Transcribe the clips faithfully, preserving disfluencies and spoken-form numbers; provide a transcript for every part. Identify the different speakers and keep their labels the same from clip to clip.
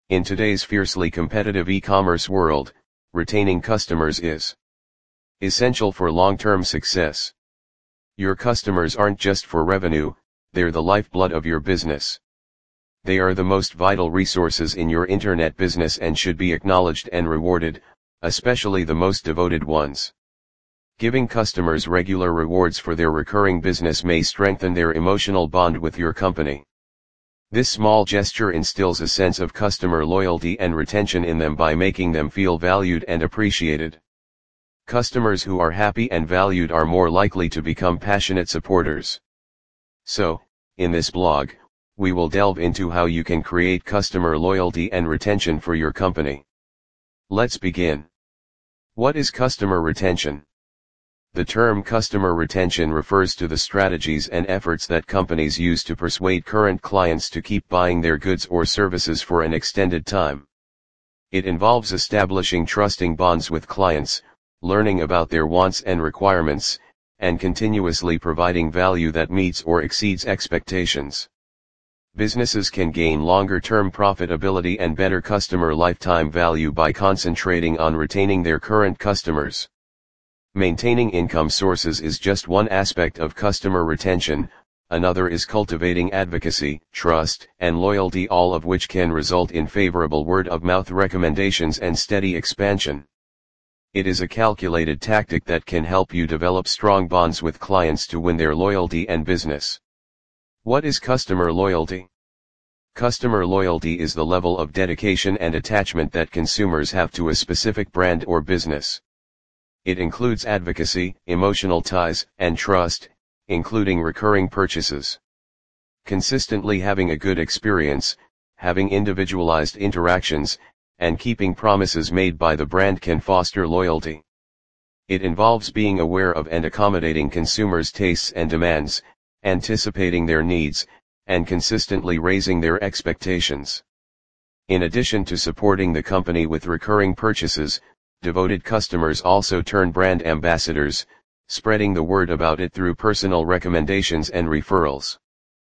Speaker 1: In today's fiercely competitive e-commerce world, retaining customers is essential for long-term success. Your customers aren't just for revenue, they're the lifeblood of your business. They are the most vital resources in your internet business and should be acknowledged and rewarded, especially the most devoted ones. Giving customers regular rewards for their recurring business may strengthen their emotional bond with your company. This small gesture instills a sense of customer loyalty and retention in them by making them feel valued and appreciated. Customers who are happy and valued are more likely to become passionate supporters. So, in this blog, we will delve into how you can create customer loyalty and retention for your company. Let's begin. What is customer retention? The term customer retention refers to the strategies and efforts that companies use to persuade current clients to keep buying their goods or services for an extended time. It involves establishing trusting bonds with clients, learning about their wants and requirements, and continuously providing value that meets or exceeds expectations. Businesses can gain longer-term profitability and better customer lifetime value by concentrating on retaining their current customers. Maintaining income sources is just one aspect of customer retention, another is cultivating advocacy, trust, and loyalty, all of which can result in favorable word-of-mouth recommendations and steady expansion. It is a calculated tactic that can help you develop strong bonds with clients to win their loyalty and business. What is customer loyalty? Customer loyalty is the level of dedication and attachment that consumers have to a specific brand or business. It includes advocacy, emotional ties, and trust, including recurring purchases. Consistently having a good experience, having individualized interactions, and keeping promises made by the brand can foster loyalty. It involves being aware of and accommodating consumers' tastes and demands, anticipating their needs, and consistently raising their expectations. In addition to supporting the company with recurring purchases, devoted customers also turn brand ambassadors, spreading the word about it through personal recommendations and referrals.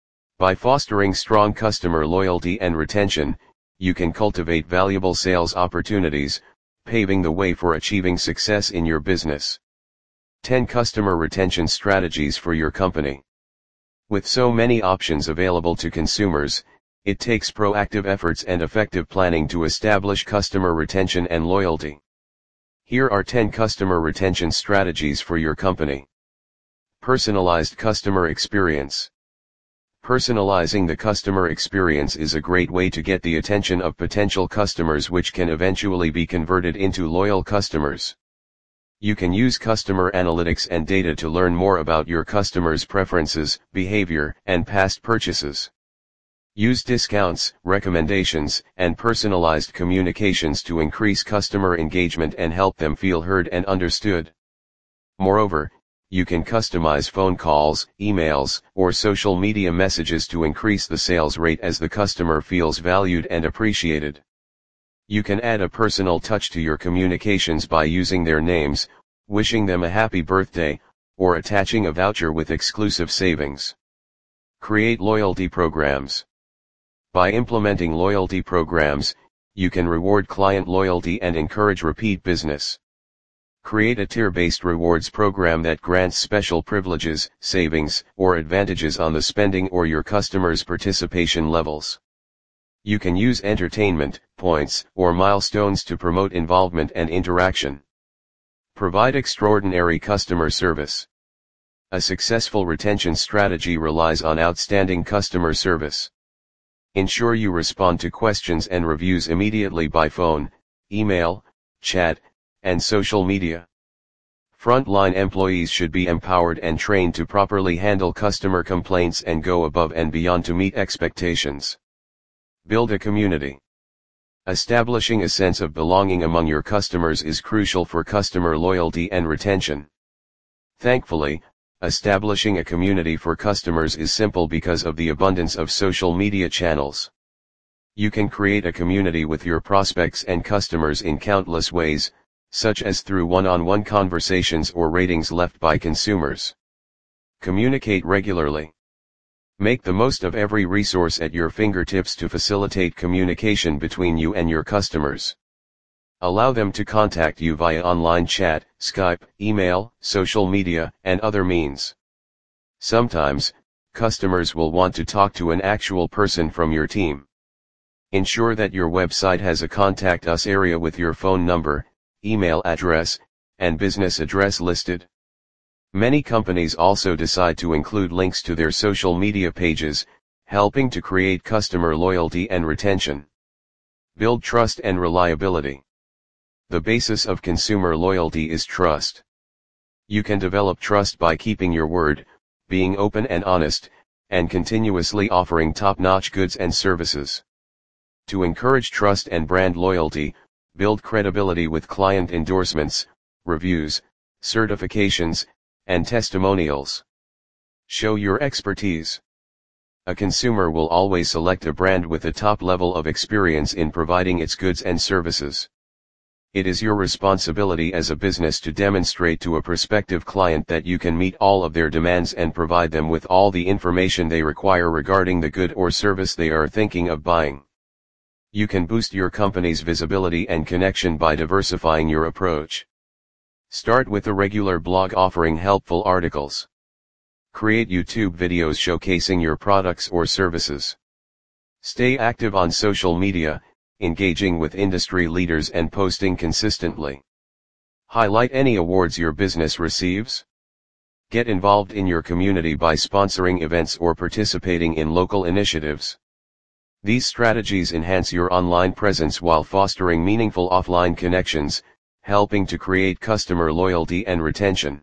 Speaker 1: By fostering strong customer loyalty and retention, you can cultivate valuable sales opportunities, paving the way for achieving success in your business. ten Customer Retention Strategies for Your Company. With so many options available to consumers, it takes proactive efforts and effective planning to establish customer retention and loyalty. Here are ten customer retention strategies for your company. Personalized customer experience. Personalizing the customer experience is a great way to get the attention of potential customers, which can eventually be converted into loyal customers. You can use customer analytics and data to learn more about your customers' preferences, behavior, and past purchases. Use discounts, recommendations, and personalized communications to increase customer engagement and help them feel heard and understood. Moreover, you can customize phone calls, emails, or social media messages to increase the sales rate as the customer feels valued and appreciated. You can add a personal touch to your communications by using their names, wishing them a happy birthday, or attaching a voucher with exclusive savings. Create loyalty programs. By implementing loyalty programs, you can reward client loyalty and encourage repeat business. Create a tier-based rewards program that grants special privileges, savings, or advantages on the spending or your customers' participation levels. You can use entertainment, points, or milestones to promote involvement and interaction. Provide extraordinary customer service. A successful retention strategy relies on outstanding customer service. Ensure you respond to questions and reviews immediately by phone, email, chat, and social media. Frontline employees should be empowered and trained to properly handle customer complaints and go above and beyond to meet expectations. Build a community. Establishing a sense of belonging among your customers is crucial for customer loyalty and retention. Thankfully, establishing a community for customers is simple because of the abundance of social media channels. You can create a community with your prospects and customers in countless ways, such as through one-on-one conversations or ratings left by consumers. Communicate regularly. Make the most of every resource at your fingertips to facilitate communication between you and your customers. Allow them to contact you via online chat, Skype, email, social media, and other means. Sometimes, customers will want to talk to an actual person from your team. Ensure that your website has a Contact Us area with your phone number, email address, and business address listed. Many companies also decide to include links to their social media pages, helping to create customer loyalty and retention. Build trust and reliability. The basis of consumer loyalty is trust. You can develop trust by keeping your word, being open and honest, and continuously offering top-notch goods and services. To encourage trust and brand loyalty, build credibility with client endorsements, reviews, certifications, and testimonials. Show your expertise. A consumer will always select a brand with a top level of experience in providing its goods and services. It is your responsibility as a business to demonstrate to a prospective client that you can meet all of their demands and provide them with all the information they require regarding the good or service they are thinking of buying. You can boost your company's visibility and connection by diversifying your approach. Start with a regular blog offering helpful articles. Create YouTube videos showcasing your products or services. Stay active on social media, engaging with industry leaders and posting consistently. Highlight any awards your business receives. Get involved in your community by sponsoring events or participating in local initiatives. These strategies enhance your online presence while fostering meaningful offline connections, helping to create customer loyalty and retention.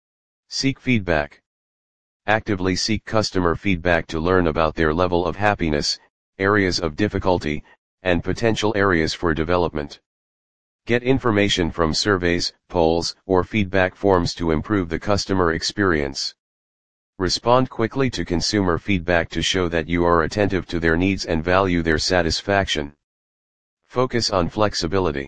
Speaker 1: Seek feedback. Actively seek customer feedback to learn about their level of happiness, areas of difficulty, and potential areas for development. Get information from surveys, polls, or feedback forms to improve the customer experience. Respond quickly to consumer feedback to show that you are attentive to their needs and value their satisfaction. Focus on flexibility.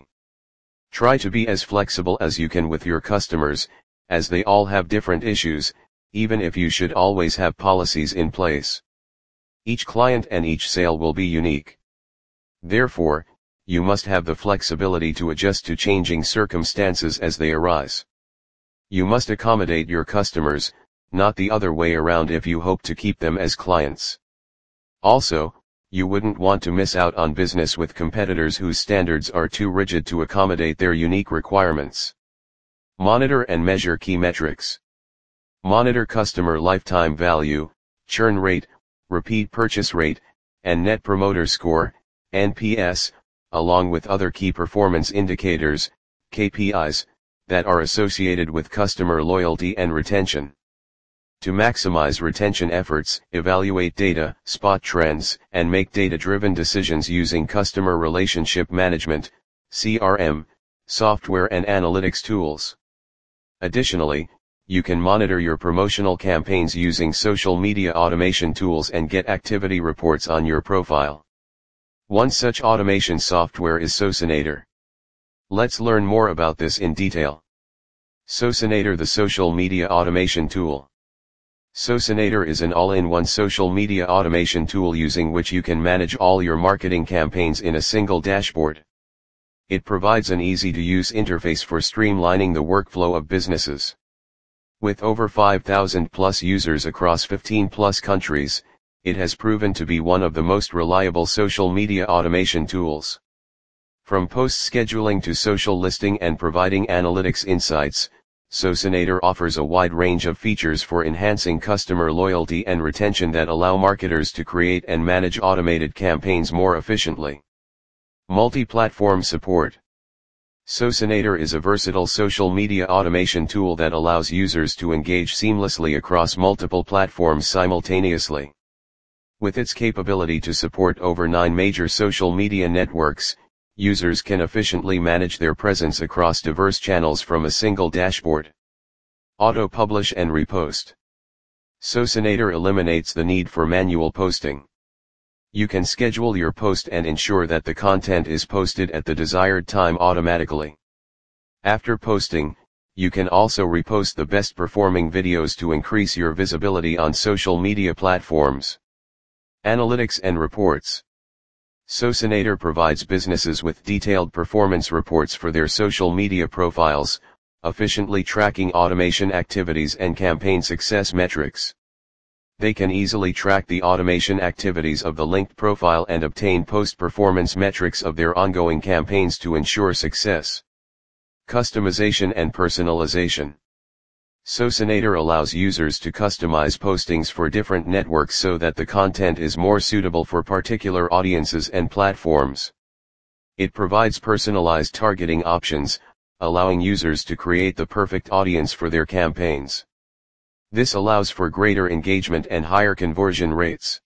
Speaker 1: Try to be as flexible as you can with your customers, as they all have different issues, even if you should always have policies in place. Each client and each sale will be unique. Therefore, you must have the flexibility to adjust to changing circumstances as they arise. You must accommodate your customers, not the other way around if you hope to keep them as clients. Also, you wouldn't want to miss out on business with competitors whose standards are too rigid to accommodate their unique requirements. Monitor and measure key metrics. Monitor customer lifetime value, churn rate, repeat purchase rate, and Net Promoter Score, N P S, along with other key performance indicators, K P Is, that are associated with customer loyalty and retention. To maximize retention efforts, evaluate data, spot trends, and make data-driven decisions using customer relationship management, C R M, software and analytics tools. Additionally, you can monitor your promotional campaigns using social media automation tools and get activity reports on your profile. One such automation software is Socinator. Let's learn more about this in detail. Socinator, the social media automation tool. Socinator is an all-in-one social media automation tool using which you can manage all your marketing campaigns in a single dashboard. It provides an easy-to-use interface for streamlining the workflow of businesses. With over five thousand plus users across fifteen plus countries, it has proven to be one of the most reliable social media automation tools. From post scheduling to social listing and providing analytics insights, Socinator offers a wide range of features for enhancing customer loyalty and retention that allow marketers to create and manage automated campaigns more efficiently. Multi-platform support. Socinator is a versatile social media automation tool that allows users to engage seamlessly across multiple platforms simultaneously. With its capability to support over nine major social media networks, users can efficiently manage their presence across diverse channels from a single dashboard. Auto-publish and repost. Socinator eliminates the need for manual posting. You can schedule your post and ensure that the content is posted at the desired time automatically. After posting, you can also repost the best performing videos to increase your visibility on social media platforms. Analytics and reports. Socinator provides businesses with detailed performance reports for their social media profiles, efficiently tracking automation activities and campaign success metrics. They can easily track the automation activities of the linked profile and obtain post-performance metrics of their ongoing campaigns to ensure success. Customization and personalization. Socinator allows users to customize postings for different networks so that the content is more suitable for particular audiences and platforms. It provides personalized targeting options, allowing users to create the perfect audience for their campaigns. This allows for greater engagement and higher conversion rates.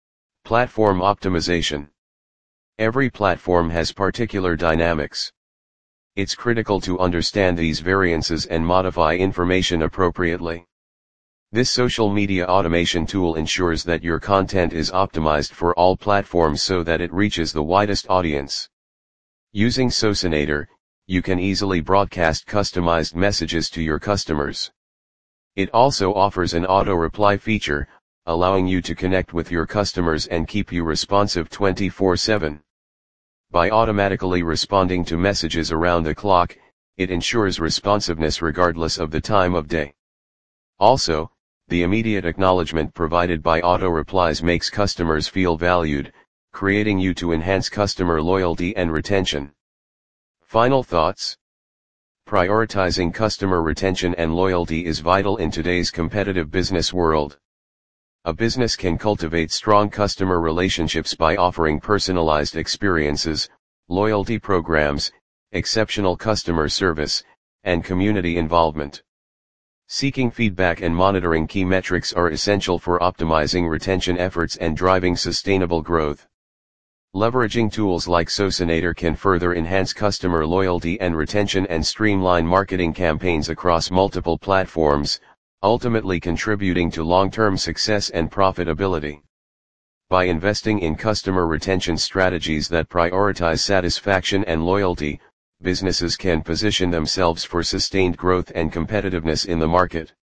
Speaker 1: Platform optimization. Every platform has particular dynamics. It's critical to understand these variances and modify information appropriately. This social media automation tool ensures that your content is optimized for all platforms so that it reaches the widest audience. Using Socinator, you can easily broadcast customized messages to your customers. It also offers an auto-reply feature, allowing you to connect with your customers and keep you responsive twenty-four seven. By automatically responding to messages around the clock, it ensures responsiveness regardless of the time of day. Also, the immediate acknowledgement provided by auto-replies makes customers feel valued, creating you to enhance customer loyalty and retention. Final thoughts. Prioritizing customer retention and loyalty is vital in today's competitive business world. A business can cultivate strong customer relationships by offering personalized experiences, loyalty programs, exceptional customer service, and community involvement. Seeking feedback and monitoring key metrics are essential for optimizing retention efforts and driving sustainable growth. Leveraging tools like Socinator can further enhance customer loyalty and retention and streamline marketing campaigns across multiple platforms, ultimately contributing to long-term success and profitability. By investing in customer retention strategies that prioritize satisfaction and loyalty, businesses can position themselves for sustained growth and competitiveness in the market.